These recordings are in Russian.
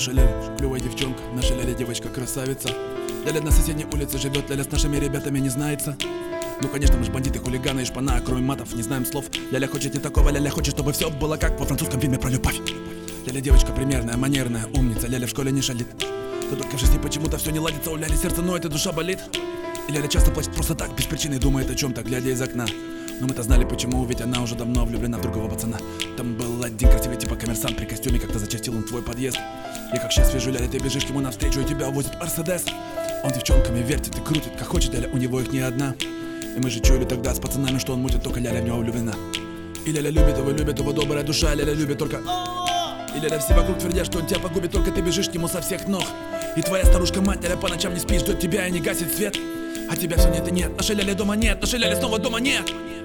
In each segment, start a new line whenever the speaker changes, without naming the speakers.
Наша Ляля клевая девчонка, наша Ляля девочка красавица. Ляля на соседней улице живет, Ляля с нашими ребятами не знается. Ну конечно, мы ж бандиты, хулиганы и шпана, кроме матов не знаем слов. Ляля хочет не такого, Ляля хочет, чтобы все было как во французском фильме про любовь. Ляля девочка примерная, манерная, умница, Ляля в школе не шалит. Но только в жизни почему-то все не ладится, у Ляли сердце ноет и душа болит. И Ляля часто плачет просто так, без причины, думает о чем-то, глядя из окна. Но мы-то знали почему, ведь она уже давно влюблена в другого пацана. Там был один красивый типа коммерсант при костюме, как-то зачастил он твой подъезд. Я как сейчас вижу, Ляля, ты бежишь к ему навстречу, и тебя возит Мерседес. Он девчонками вертит и крутит, как хочет, Ляля, у него их не одна. И мы же чуяли тогда с пацанами, что он мутит, только Ляля в него влюблена. И Ляля любит его добрая душа, Ляля любит только... И Ляля все вокруг твердят, что он тебя погубит, только ты бежишь к нему со всех ног. И твоя старушка-мать, Ляля, по ночам не спит, ждет тебя и не гасит свет. А тебя все нет и нет, нашей Ляли дома нет, нашей Ляли снова дома нет.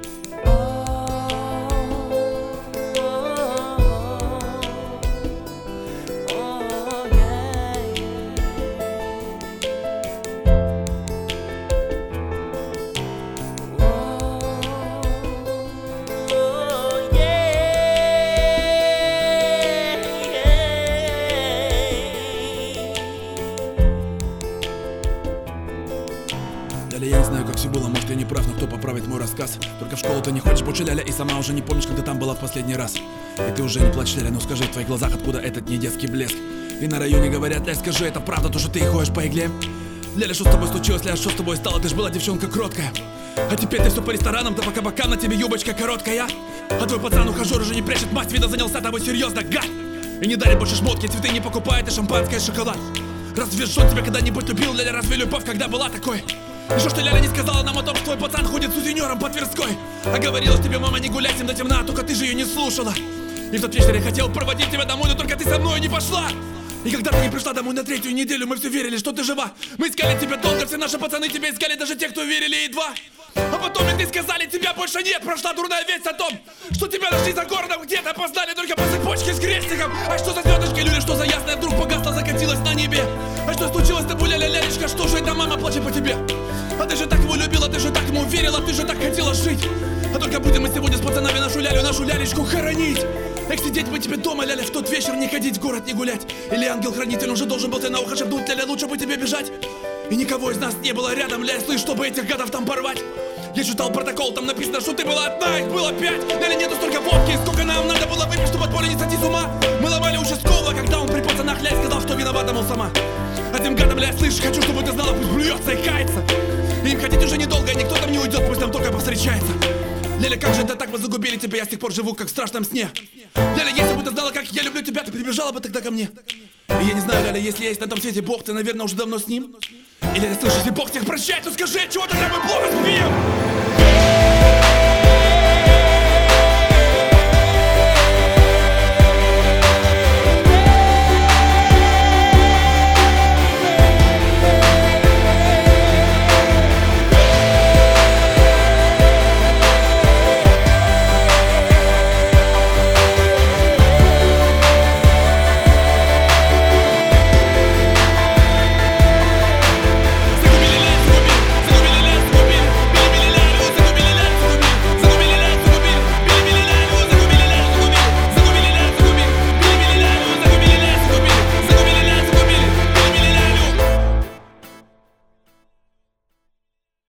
Ляля, я не знаю, как все было, может, я не прав, но кто поправит мой рассказ? Только в школу ты не ходишь больше, Ляля, и сама уже не помнишь, когда там была в последний раз. И ты уже не плачешь, Ляля, ну скажи в твоих глазах, откуда этот не детский блеск? И на районе говорят, Ляля, скажи, это правда, то, что ты ходишь по игле? Ляля, что с тобой случилось, Ляля, что с тобой стало? Ты ж была девчонка кроткая. А теперь ты все по ресторанам, да по кабакам, на тебе юбочка короткая. А твой пацан ухажер уже не прячет масть, видно, занялся тобой серьезно, гад. И не дарит больше шмотки, цветы не покупает, и шампанское, и шоколад. Разве Жон тебя когда-нибудь любил, Ляля, разве любовь когда была такой? И что Ляля не сказала нам о том, что твой пацан ходит сутенером по Тверской? А говорила тебе, мама, не гуляй с ним до темна, только ты же ее не слушала. И в тот вечер я хотел проводить тебя домой, но только ты со мной не пошла. И когда ты не пришла домой на третью неделю, мы все верили, что ты жива. Мы искали тебя долго, все наши пацаны тебя искали, даже те, кто верили, едва. А потом и ты сказали, тебя больше нет. Прошла дурная весть о том, что тебя нашли за городом, где-то опознали только по цепочке с крестиком. А что за звездочки, Люля, что за ясная вдруг погасла, закатилась на небе? А что случилось с тобой, Ляля, Лялечка, что же это мама плачет по тебе? А ты же так его любила, ты же так ему верила, ты же так хотела жить. А только будем мы сегодня с пацанами нашу Лялю, нашу Лялечку хоронить. Эх, сидеть мы тебе дома, Ляля, в тот вечер не ходить в город, не гулять. Или ангел-хранитель уже должен был тебе на ухо шепнуть, Ляля, лучше бы тебе бежать. И никого из нас не было рядом, Ляля, слышь, чтобы этих гадов там порвать. Я читал протокол, там написано, что ты была одна, их было 5. Ляля, нету столько водки, сколько нам надо было выпить, чтобы от боли не сойти с ума. Мы ломали участкового, когда он при пацанах, Ляля, сказал, что виновата, мол, сама. А тем гадам, Ляля, слышь, хочу, чтобы ты знала, пусть блюется и кается. И им хотеть уже недолго, и никто там не уйдет, пусть там только повстречается. Ляля, как же это так, мы загубили тебя, я с тех пор живу, как в страшном сне. Ляля, если бы ты знала, как я люблю тебя, ты прибежала бы тогда ко мне. И я не знаю, Ляля, если есть на том свете Бог, ты, наверное, уже давно с ним. И Ляля, слышишь, если Бог всех прощает, то скажи, чего тогда мы плохо спим?